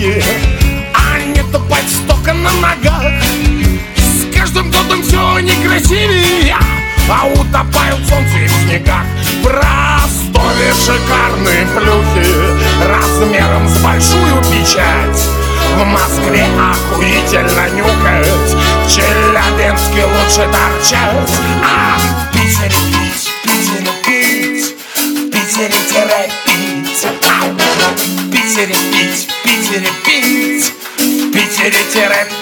плюхи, а не топать столько на ногах. С каждым годом все некрасивее, а утопают солнце и в снегах. В Ростове шикарные плюхи размером с большую печать. В Москве охуительно нюкать, в Челябинске лучше торчать. А в Питере пить, в Питере пить, в Питере пить, в Питере пить, в Питере пить, в Питере